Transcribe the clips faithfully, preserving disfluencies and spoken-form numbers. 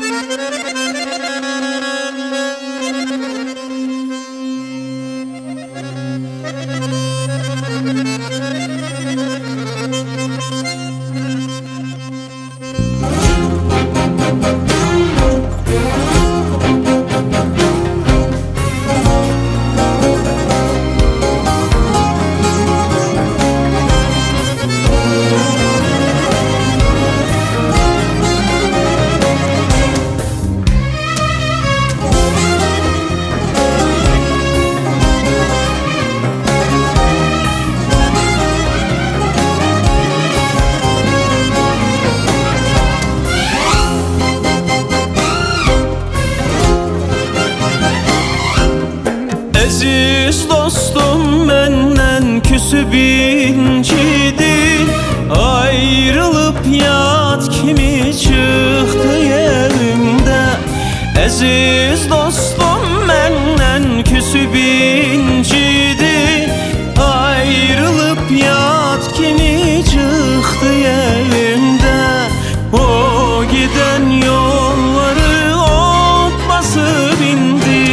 Aziz dostum menden küsüp incidi, ayrılıp yat kimi çıktı yerimde. Aziz dostum menden küsüp incidi, ayrılıp yat kimi çıktı yerimde. O giden yolları ot basıp indi,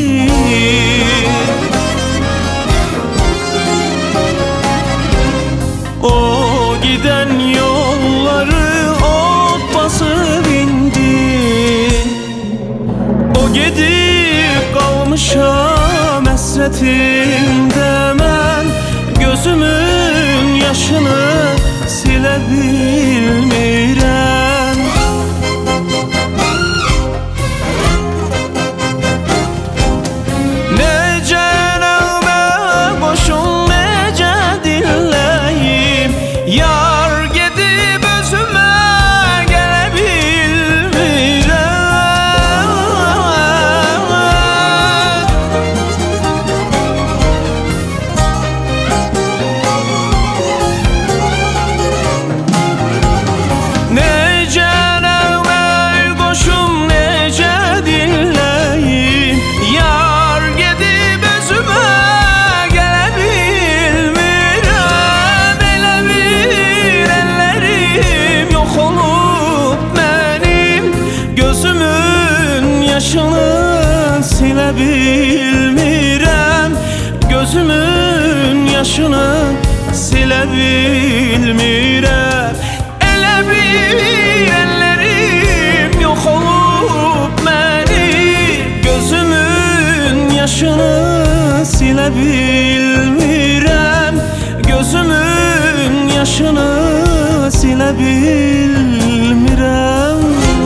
o giden yolları ot basıp indi. O gidip kalmışam hasretinde, ben gözümün yaşını sile bilmirəm. Necə nəğmə qoşum, necə dinləyim, yar gedib özümə gələ bilmirəm. Necə nəğmə qoşum, necə dinləyim, yar gedib özümə gələ bilmirəm. Elə bir əllərim yox olub mənim, gözümün yaşını silə bilmirəm. Gözümün yaşını silə bilmirəm. Elə bir əllərim yox olub mənim, gözümün yaşını silə bilmirəm. Gözümün yaşını silə bilmirəm.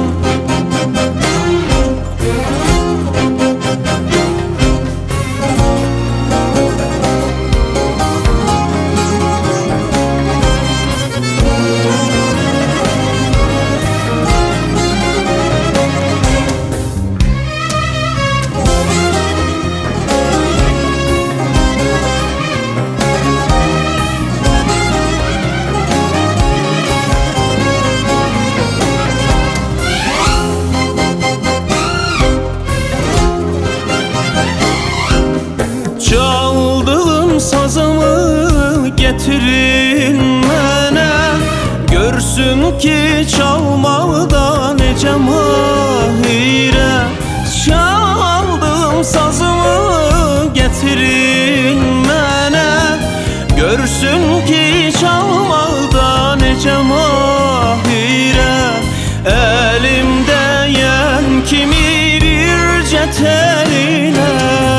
Çaldığım sazımı getirin mənə, görsün ki çalmaqda necə mahirəm. Çaldığım sazımı getirin mənə, görsün ki çalmaqda necə mahirəm. Əlimdə yən kimi bircə təlinə,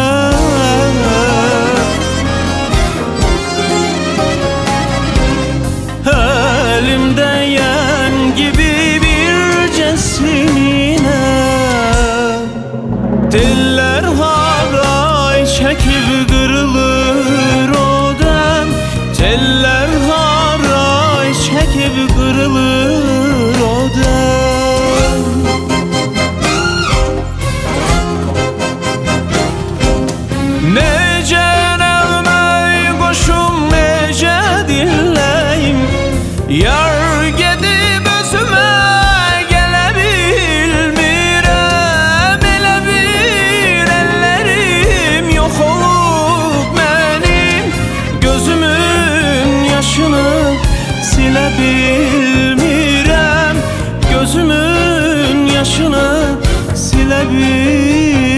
elimde yen gibi bircesinine. Diller haray çekip kırılır o dem, teller haray çekip kırılır o dem. Necə nəğmə qoşum, necə dinləyim, yar gedib özümə gələ bilmirəm. Elə bir əllərim yox olub mənim, gözümün yaşını silə bilmirəm. Gözümün yaşını silebilirim.